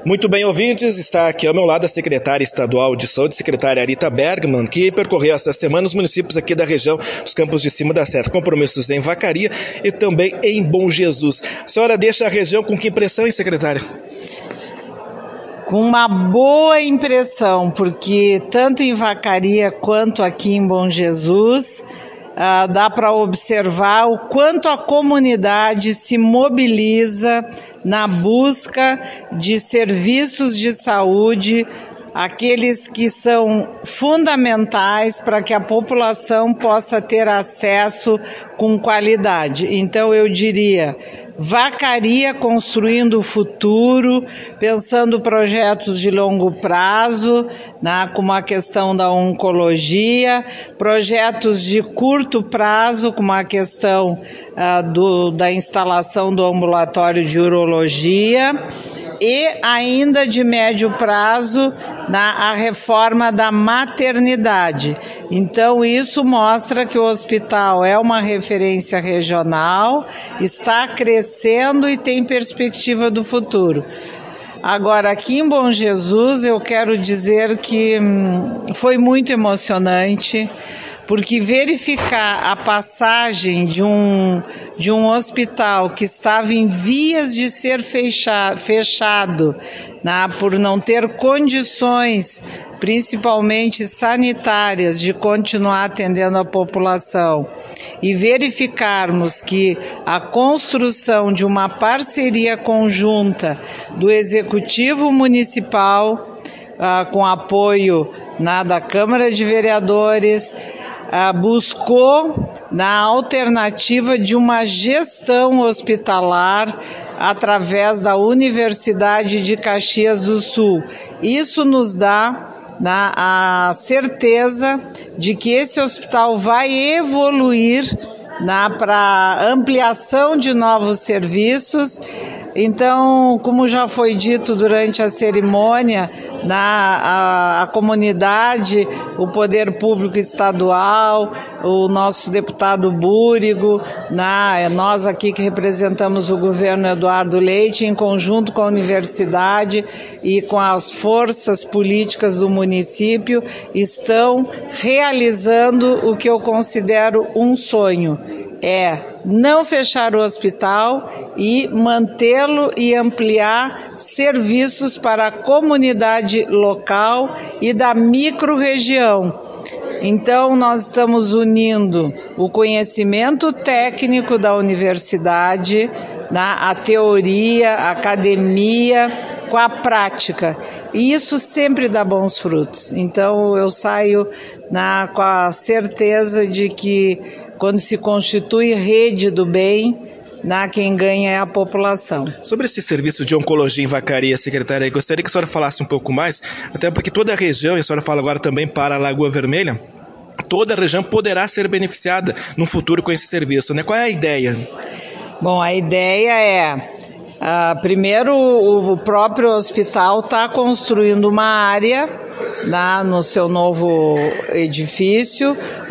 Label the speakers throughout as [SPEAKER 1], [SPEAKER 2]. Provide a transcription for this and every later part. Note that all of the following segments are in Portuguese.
[SPEAKER 1] Muito bem, ouvintes, está aqui ao meu lado a secretária estadual de saúde, secretária Arita Bergman, que percorreu esta semana os municípios aqui da região, os campos de cima da Serra, compromissos em Vacaria e também em Bom Jesus. A senhora deixa a região com que impressão, hein, secretária?
[SPEAKER 2] Com uma boa impressão, porque tanto em Vacaria quanto aqui em Bom Jesus, dá para observar o quanto a comunidade se mobiliza na busca de serviços de saúde, aqueles que são fundamentais para que a população possa ter acesso com qualidade. Então eu diria, Vacaria construindo o futuro, pensando projetos de longo prazo, como a questão da oncologia, projetos de curto prazo, como a questão da instalação do ambulatório de urologia, e ainda de médio prazo a reforma da maternidade. Então isso mostra que o hospital é uma referência regional, está crescendo e tem perspectiva do futuro. Agora, aqui em Bom Jesus, eu quero dizer que foi muito emocionante, porque verificar a passagem de um hospital que estava em vias de ser fechado, por não ter condições, principalmente sanitárias, de continuar atendendo a população, e verificarmos que a construção de uma parceria conjunta do Executivo Municipal, com apoio da Câmara de Vereadores, buscou na alternativa de uma gestão hospitalar através da Universidade de Caxias do Sul. Isso nos dá a certeza de que esse hospital vai evoluir para ampliação de novos serviços. Então, como já foi dito durante a cerimônia, a comunidade, o poder público estadual, o nosso deputado Búrigo, nós aqui que representamos o governo Eduardo Leite, em conjunto com a universidade e com as forças políticas do município, estão realizando o que eu considero um sonho, não fechar o hospital e mantê-lo e ampliar serviços para a comunidade local e da micro-região. Então, nós estamos unindo o conhecimento técnico da universidade, a teoria, a academia, com a prática. E isso sempre dá bons frutos. Então, eu saio com a certeza de que quando se constitui rede do bem, quem ganha é a população.
[SPEAKER 1] Sobre esse serviço de oncologia em Vacaria, secretária, eu gostaria que a senhora falasse um pouco mais, até porque toda a região, e a senhora fala agora também para a Lagoa Vermelha, toda a região poderá ser beneficiada no futuro com esse serviço, né? Qual é a ideia?
[SPEAKER 2] Bom, a ideia primeiro, o próprio hospital está construindo uma área no seu novo edifício,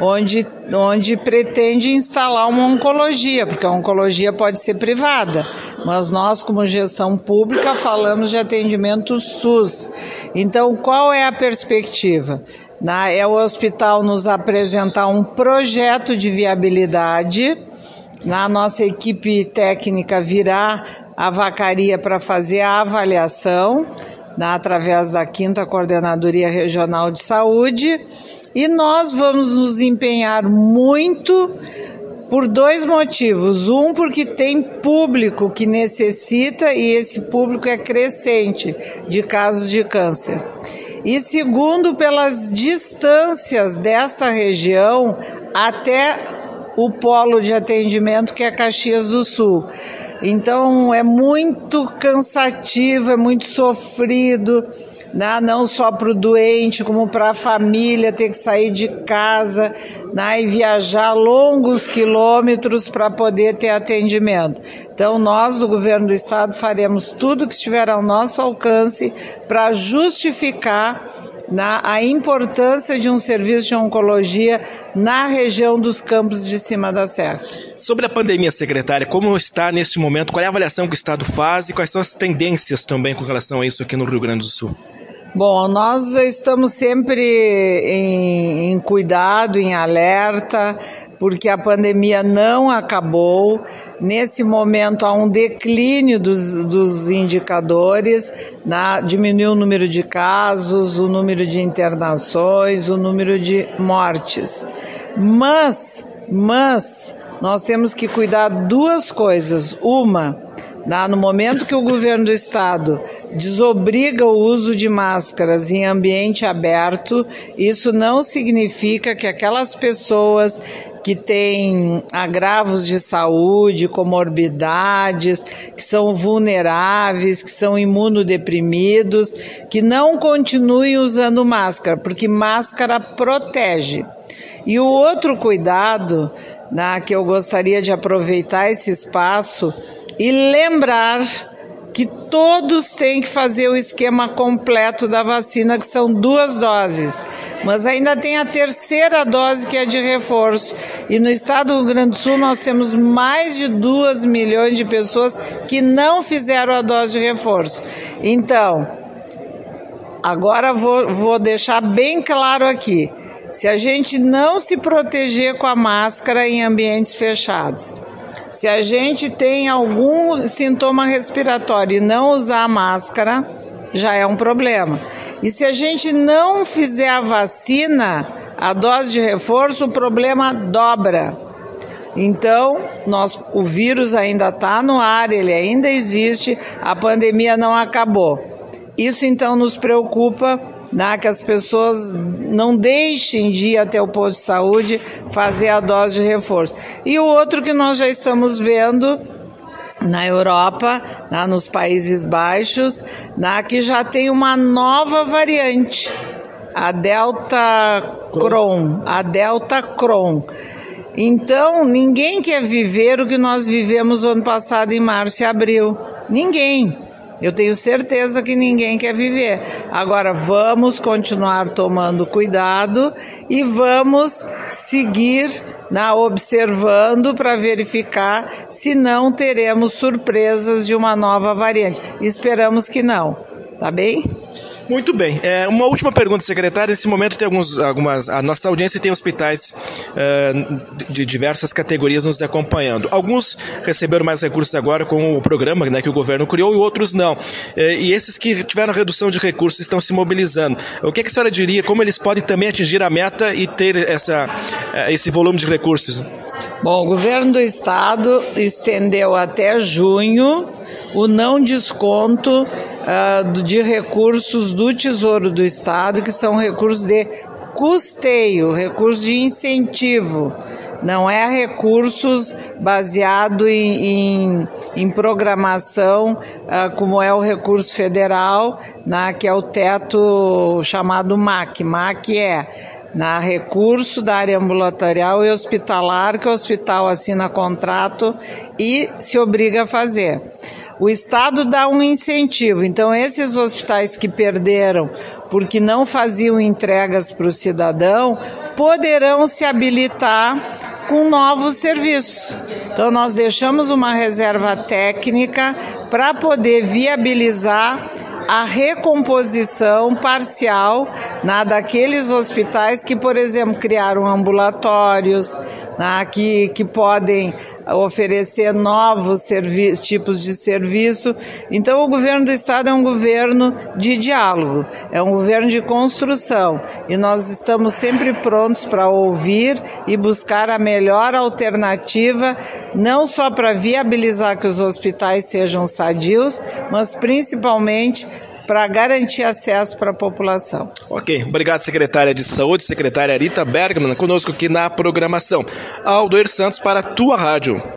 [SPEAKER 2] onde pretende instalar uma oncologia, porque a oncologia pode ser privada, mas nós, como gestão pública, falamos de atendimento SUS. Então, qual é a perspectiva? É o hospital nos apresentar um projeto de viabilidade, a nossa equipe técnica virá a Vacaria para fazer a avaliação, através da 5ª Coordenadoria Regional de Saúde, e nós vamos nos empenhar muito por 2 motivos. Um, porque tem público que necessita e esse público é crescente de casos de câncer. E segundo, pelas distâncias dessa região até o polo de atendimento, que é Caxias do Sul. Então é muito cansativo, é muito sofrido, não só para o doente, como para a família ter que sair de casa e viajar longos quilômetros para poder ter atendimento. Então nós, do governo do estado, faremos tudo que estiver ao nosso alcance para justificar a importância de um serviço de oncologia na região dos Campos de Cima da Serra.
[SPEAKER 1] Sobre a pandemia, secretária, como está neste momento? Qual é a avaliação que o Estado faz e quais são as tendências também com relação a isso aqui no Rio Grande do Sul?
[SPEAKER 2] Bom, nós estamos sempre em cuidado, em alerta, porque a pandemia não acabou. Nesse momento há um declínio dos indicadores, diminuiu o número de casos, o número de internações, o número de mortes. Mas nós temos que cuidar duas coisas. Uma, no momento que o governo do estado desobriga o uso de máscaras em ambiente aberto, isso não significa que aquelas pessoas que têm agravos de saúde, comorbidades, que são vulneráveis, que são imunodeprimidos, que não continuem usando máscara, porque máscara protege. E o outro cuidado, que eu gostaria de aproveitar esse espaço e lembrar que todos têm que fazer o esquema completo da vacina, que são 2 doses, mas ainda tem a terceira dose, que é de reforço. E no estado do Rio Grande do Sul nós temos mais de 2 milhões de pessoas que não fizeram a dose de reforço. Então, agora vou deixar bem claro aqui, se a gente não se proteger com a máscara em ambientes fechados, se a gente tem algum sintoma respiratório e não usar a máscara, já é um problema. E se a gente não fizer a vacina, a dose de reforço, o problema dobra. Então, o vírus ainda está no ar, ele ainda existe, a pandemia não acabou. Isso então nos preocupa, que as pessoas não deixem de ir até o posto de saúde fazer a dose de reforço. E o outro que nós já estamos vendo na Europa, nos Países Baixos, que já tem uma nova variante, a Delta Cron. Então, ninguém quer viver o que nós vivemos o ano passado em março e abril. Ninguém. Eu tenho certeza que ninguém quer viver. Agora, vamos continuar tomando cuidado e vamos seguir observando para verificar se não teremos surpresas de uma nova variante. Esperamos que não. Tá bem?
[SPEAKER 1] Muito bem. Uma última pergunta, secretária. Nesse momento tem a nossa audiência tem hospitais de diversas categorias nos acompanhando. Alguns receberam mais recursos agora com o programa que o governo criou e outros não. E esses que tiveram redução de recursos estão se mobilizando. O que a senhora diria? Como eles podem também atingir a meta e ter esse volume de recursos?
[SPEAKER 2] Bom, o governo do estado estendeu até junho o não desconto de recursos do Tesouro do Estado, que são recursos de custeio, recursos de incentivo. Não é recursos baseado em programação, como é o recurso federal, que é o teto chamado MAC. MAC é recurso da área ambulatorial e hospitalar, que o hospital assina contrato e se obriga a fazer. O Estado dá um incentivo, então esses hospitais que perderam porque não faziam entregas para o cidadão, poderão se habilitar com novos serviços. Então nós deixamos uma reserva técnica para poder viabilizar a recomposição parcial daqueles hospitais que, por exemplo, criaram ambulatórios, que podem oferecer novos tipos de serviço. Então, o governo do estado é um governo de diálogo, é um governo de construção, e nós estamos sempre prontos para ouvir e buscar a melhor alternativa, não só para viabilizar que os hospitais sejam sadios, mas principalmente para garantir acesso para a população.
[SPEAKER 1] Ok, obrigado, secretária de Saúde, secretária Arita Bergman, conosco aqui na programação. Aldoir Santos para a Tua Rádio.